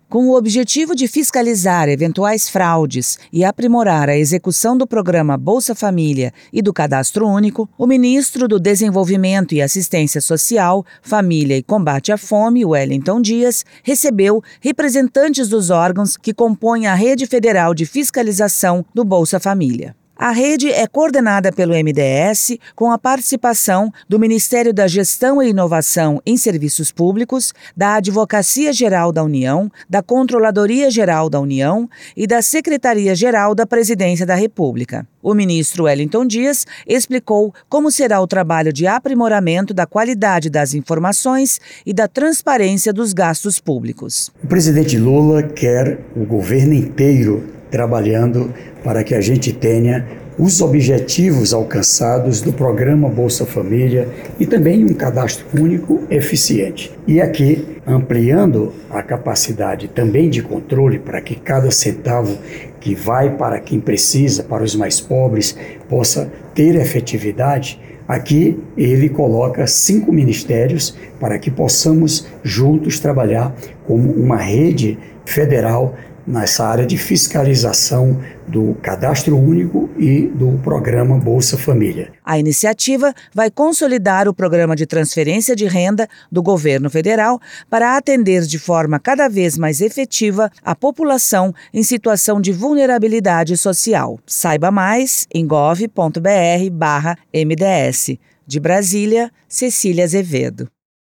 Com o objetivo de fiscalizar eventuais fraudes e aprimorar a execução do programa Bolsa Família e do Cadastro Único, o ministro do Desenvolvimento e Assistência Social, Família e Combate à Fome, Wellington Dias, recebeu representantes dos órgãos que compõem a Rede Federal de Fiscalização do Bolsa Família. A rede é coordenada pelo MDS, com a participação do Ministério da Gestão e Inovação em Serviços Públicos, da Advocacia Geral da União, da Controladoria Geral da União e da Secretaria-Geral da Presidência da República. O ministro Wellington Dias explicou como será o trabalho de aprimoramento da qualidade das informações e da transparência dos gastos públicos. O presidente Lula quer o governo inteiro trabalhando para que a gente tenha os objetivos alcançados do programa Bolsa Família e também um cadastro único eficiente. E aqui, ampliando a capacidade também de controle para que cada centavo que vai para quem precisa, para os mais pobres, possa ter efetividade. Aqui ele coloca 5 ministérios para que possamos juntos trabalhar como uma rede federal nessa área de fiscalização do Cadastro Único e do programa Bolsa Família. A iniciativa vai consolidar o programa de transferência de renda do governo federal para atender de forma cada vez mais efetiva a população em situação de vulnerabilidade social. Saiba mais em gov.br/MDS. De Brasília, Cecília Azevedo.